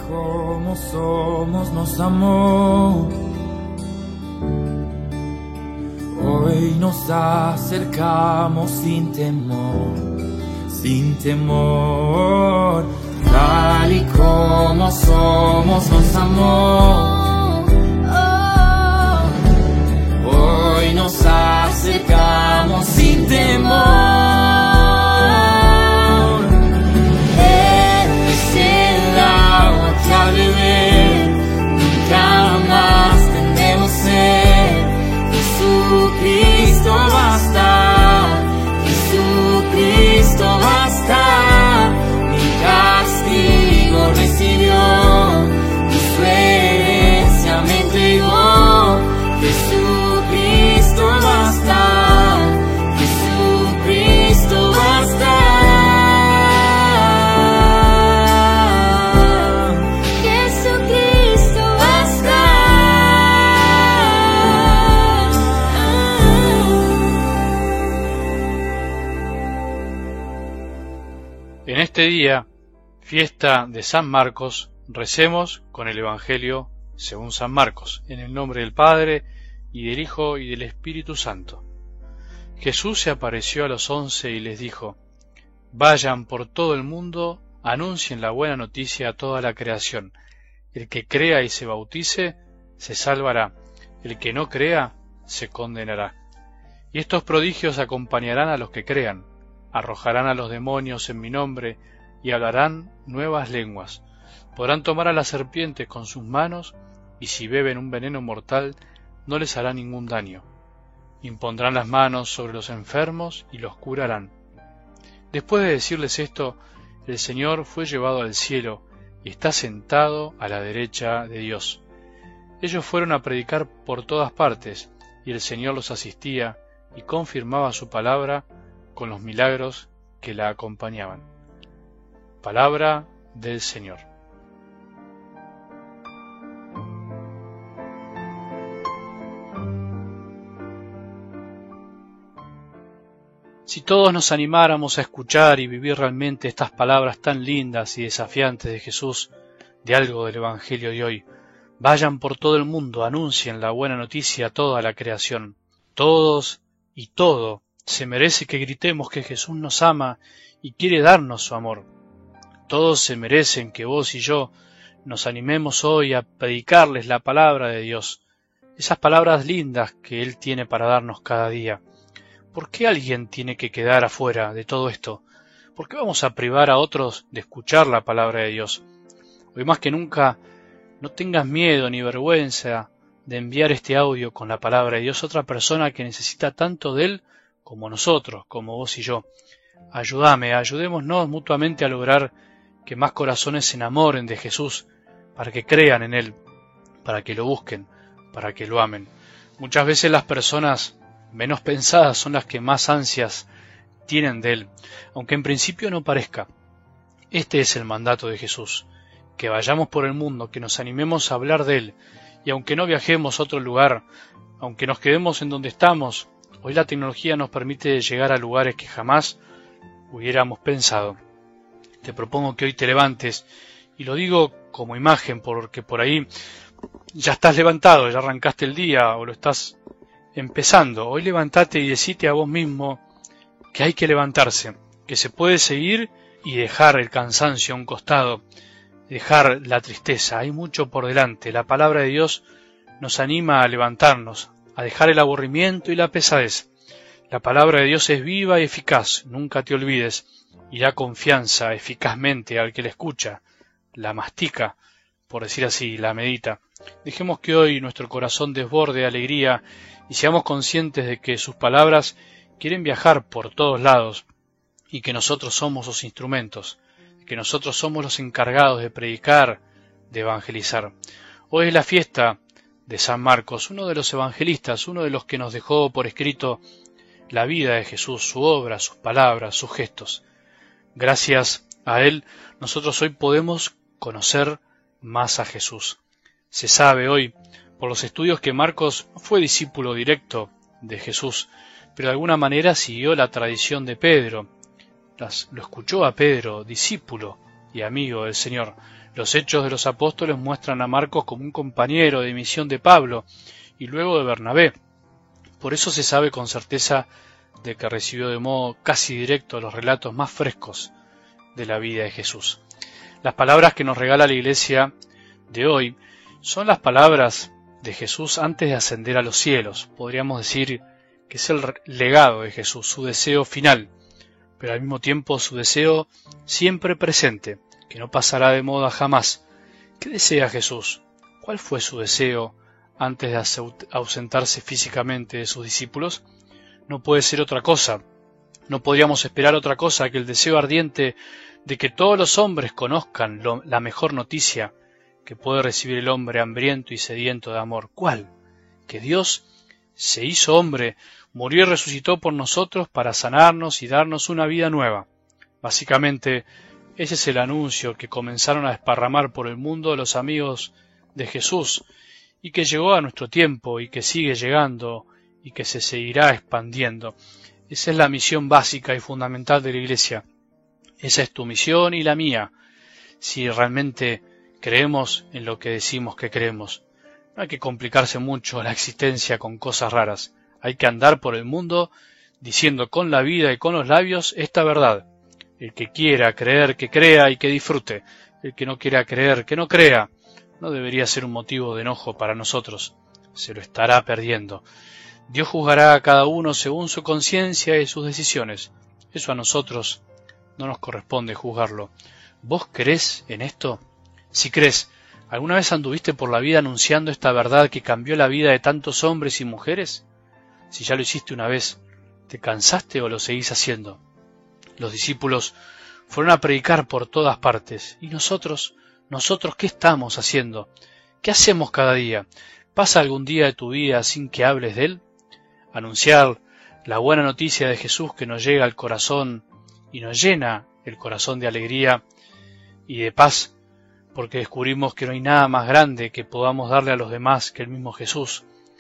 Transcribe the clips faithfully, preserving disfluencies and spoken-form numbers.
como somos nos amó. Hoy nos acercamos sin temor, sin temor. Tal y como somos nos amó. Hoy nos acercamos sin temor. Él es el agua que al beber nunca más tendremos sed. Jesucristo basta, Jesucristo basta. Mi castigo recibió y su herencia me entregó. Jesucristo basta, Jesucristo basta. Jesucristo basta. En este día, fiesta de San Marcos, recemos con el Evangelio según San Marcos, en el nombre del Padre, y del Hijo, y del Espíritu Santo. Jesús se apareció a los once y les dijo: vayan por todo el mundo, anuncien la buena noticia a toda la creación. El que crea y se bautice, se salvará. El que no crea, se condenará. Y estos prodigios acompañarán a los que crean. Arrojarán a los demonios en mi nombre, y hablarán nuevas lenguas. Podrán tomar a las serpientes con sus manos, y si beben un veneno mortal, no les hará ningún daño. Impondrán las manos sobre los enfermos y los curarán. Después de decirles esto, el Señor fue llevado al cielo y está sentado a la derecha de Dios. Ellos fueron a predicar por todas partes, y el Señor los asistía y confirmaba su palabra con los milagros que la acompañaban. Palabra del Señor. Si todos nos animáramos a escuchar y vivir realmente estas palabras tan lindas y desafiantes de Jesús, de algo del Evangelio de hoy: vayan por todo el mundo, anuncien la buena noticia a toda la creación. Todos y todo se merece que gritemos que Jesús nos ama y quiere darnos su amor. Todos se merecen que vos y yo nos animemos hoy a predicarles la palabra de Dios, esas palabras lindas que Él tiene para darnos cada día. ¿Por qué alguien tiene que quedar afuera de todo esto? ¿Por qué vamos a privar a otros de escuchar la palabra de Dios? Hoy más que nunca, no tengas miedo ni vergüenza de enviar este audio con la palabra de Dios a otra persona que necesita tanto de Él como nosotros, como vos y yo. Ayúdame, ayudémonos mutuamente a lograr que más corazones se enamoren de Jesús, para que crean en Él, para que lo busquen, para que lo amen. Muchas veces las personas menos pensadas son las que más ansias tienen de Él, aunque en principio no parezca. Este es el mandato de Jesús, que vayamos por el mundo, que nos animemos a hablar de Él, y aunque no viajemos a otro lugar, aunque nos quedemos en donde estamos, hoy la tecnología nos permite llegar a lugares que jamás hubiéramos pensado. Te propongo que hoy te levantes, y lo digo como imagen porque por ahí ya estás levantado, ya arrancaste el día o lo estás empezando. Hoy levantate y decite a vos mismo que hay que levantarse, que se puede seguir y dejar el cansancio a un costado, dejar la tristeza. Hay mucho por delante. La palabra de Dios nos anima a levantarnos, a dejar el aburrimiento y la pesadez. La palabra de Dios es viva y eficaz, nunca te olvides, y da confianza eficazmente al que la escucha, la mastica, por decir así, la medita. Dejemos que hoy nuestro corazón desborde de alegría y seamos conscientes de que sus palabras quieren viajar por todos lados y que nosotros somos los instrumentos, que nosotros somos los encargados de predicar, de evangelizar. Hoy es la fiesta de San Marcos, uno de los evangelistas, uno de los que nos dejó por escrito la vida de Jesús, su obra, sus palabras, sus gestos. Gracias a él, nosotros hoy podemos conocer más a Jesús. Se sabe hoy, por los estudios, que Marcos fue discípulo directo de Jesús, pero de alguna manera siguió la tradición de Pedro. Las, lo escuchó a Pedro, discípulo y amigo del Señor. Los Hechos de los Apóstoles muestran a Marcos como un compañero de misión de Pablo y luego de Bernabé. Por eso se sabe con certeza de que recibió de modo casi directo los relatos más frescos de la vida de Jesús. Las palabras que nos regala la Iglesia de hoy son las palabras de Jesús antes de ascender a los cielos. Podríamos decir que es el legado de Jesús, su deseo final, pero al mismo tiempo su deseo siempre presente, que no pasará de moda jamás. ¿Qué desea Jesús? ¿Cuál fue su deseo antes de ausentarse físicamente de sus discípulos? No puede ser otra cosa. No podríamos esperar otra cosa que el deseo ardiente de que todos los hombres conozcan lo, la mejor noticia que puede recibir el hombre hambriento y sediento de amor. ¿Cuál? Que Dios se hizo hombre, murió y resucitó por nosotros para sanarnos y darnos una vida nueva. Básicamente, ese es el anuncio que comenzaron a desparramar por el mundo los amigos de Jesús y que llegó a nuestro tiempo y que sigue llegando y que se seguirá expandiendo. Esa es la misión básica y fundamental de la Iglesia. Esa es tu misión y la mía, si realmente creemos en lo que decimos que creemos. No hay que complicarse mucho la existencia con cosas raras. Hay que andar por el mundo diciendo con la vida y con los labios esta verdad. El que quiera creer, que crea y que disfrute. El que no quiera creer, que no crea. No debería ser un motivo de enojo para nosotros. Se lo estará perdiendo. Dios juzgará a cada uno según su conciencia y sus decisiones. Eso a nosotros no nos corresponde juzgarlo. ¿Vos creés en esto? Si crees, ¿alguna vez anduviste por la vida anunciando esta verdad que cambió la vida de tantos hombres y mujeres? Si ya lo hiciste una vez, ¿te cansaste o lo seguís haciendo? Los discípulos fueron a predicar por todas partes. ¿Y nosotros? ¿Nosotros qué estamos haciendo? ¿Qué hacemos cada día? ¿Pasa algún día de tu vida sin que hables de Él? Anunciar la buena noticia de Jesús que nos llega al corazón y nos llena el corazón de alegría y de paz, porque descubrimos que no hay nada más grande que podamos darle a los demás que el mismo Jesús,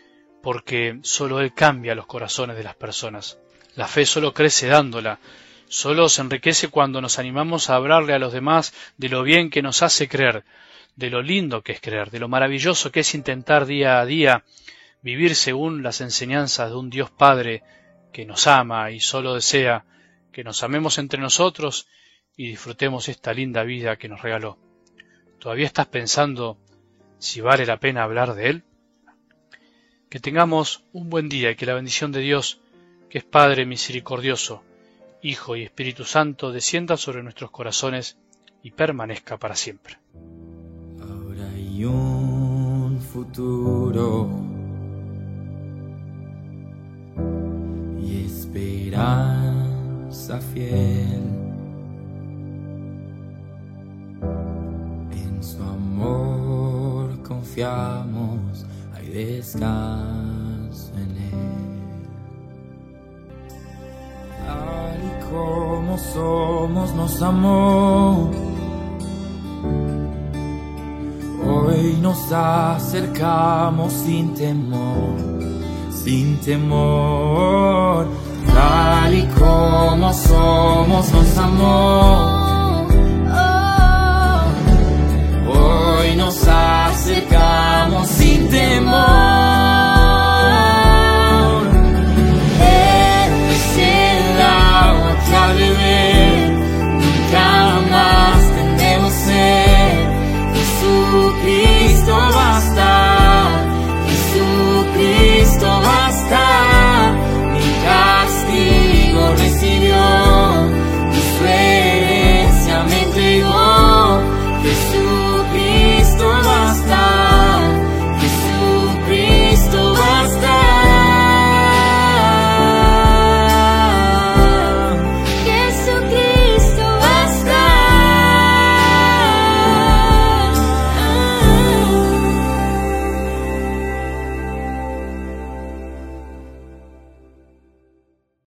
porque solo Él cambia los corazones de las personas. La fe solo crece dándola. Solo se enriquece cuando nos animamos a hablarle a los demás de lo bien que nos hace creer, de lo lindo que es creer, de lo maravilloso que es intentar día a día vivir según las enseñanzas de un Dios Padre que nos ama y solo desea que nos amemos entre nosotros y disfrutemos esta linda vida que nos regaló. ¿Todavía estás pensando si vale la pena hablar de Él? Que tengamos un buen día y que la bendición de Dios, que es Padre misericordioso, Hijo y Espíritu Santo, descienda sobre nuestros corazones y permanezca para siempre. Ahora hay un futuro y esperanza fiel. En su amor confiamos, hay descanso en Él. Tal y como somos nos amó, hoy nos acercamos sin temor, sin temor. Tal y como somos nos amó,